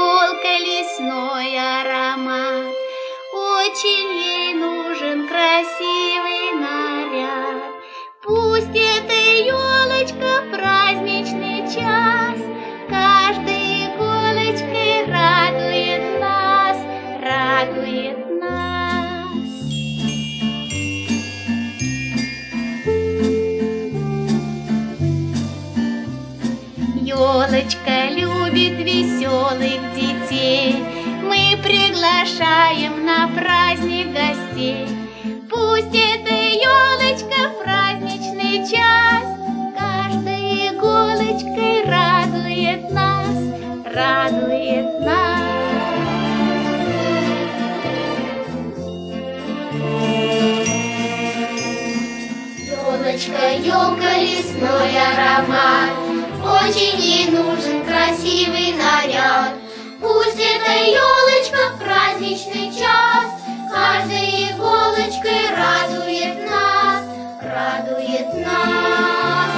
елка лесной аромат. Очень ей нужен красивый наряд. Пусть эта елочка в праздничный час каждой иголочкой радует нас, радует нас. Елочка любит веселых детей, мы приглашаем на праздник гостей. Пусть эта елочка в праздничный час каждой иголочкой радует нас, радует нас. Елочка, елка, лесной аромат, очень ей нужен красивый наряд. Пусть эта елочка в праздничный час каждой иголочкой радует нас, радует нас.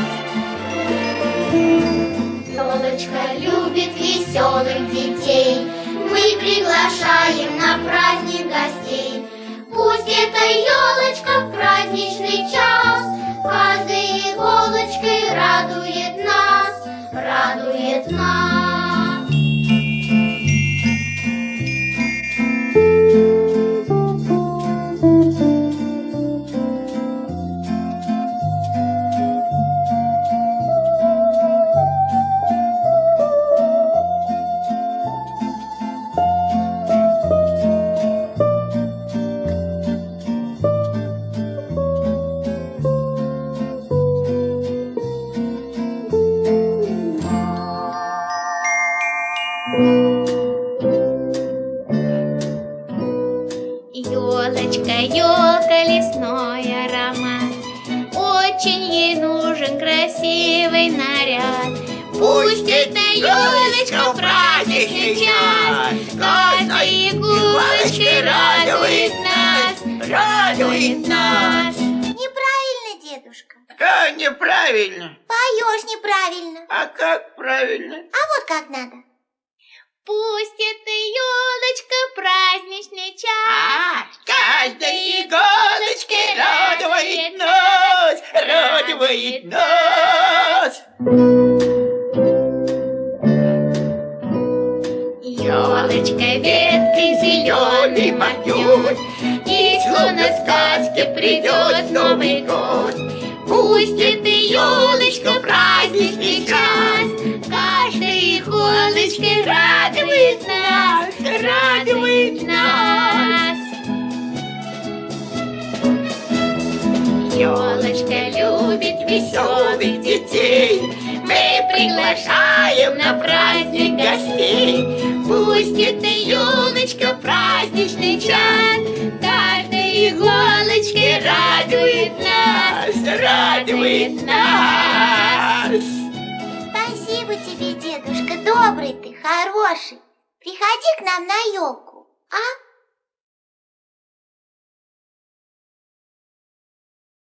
Елочка любит веселых детей, мы приглашаем на праздник гостей. Пусть эта елочка в праздничный час каждой иголочкой радует нас, радует нас. Елочка, елка, лесной аромат, очень ей нужен красивый наряд. Пусть эта елочка в праздничный час каждой иголочкой радует нас, радует нас. Неправильно, дедушка. Как неправильно? Поешь неправильно. А как правильно? А вот как надо. Пусть эта елочка в праздничный час каждой иголочкой радует нас, радует нас. Елочка веткой зеленый махнет, и словно в сказке придет Новый год. Пусть эта елочка в праздничный час каждой иголочкой радует нас, радует нас. Елочка любит веселых детей, мы приглашаем на праздник гостей. Пусть эта елочка в праздничный час каждой иголочкой радует нас, радует нас. Спасибо тебе, дедушка, добрый ты, хороший. Приходи к нам на елку, а?